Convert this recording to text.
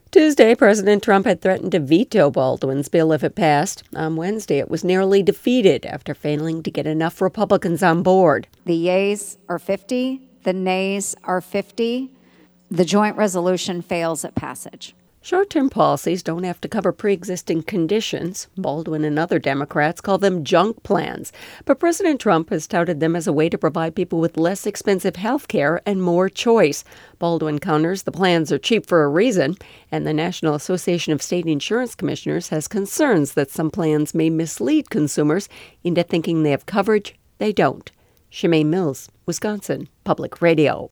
Tuesday, President Trump had threatened to veto Baldwin's bill if it passed. On Wednesday, it was narrowly defeated after failing to get enough Republicans on board. The yeas are 50, the nays are 50. The joint resolution fails at passage. Short-term policies don't have to cover pre-existing conditions. Baldwin and other Democrats call them junk plans. But President Trump has touted them as a way to provide people with less expensive health care and more choice. Baldwin counters the plans are cheap for a reason, and the National Association of State Insurance Commissioners has concerns that some plans may mislead consumers into thinking they have coverage they don't. Shemaine Mills, Wisconsin Public Radio.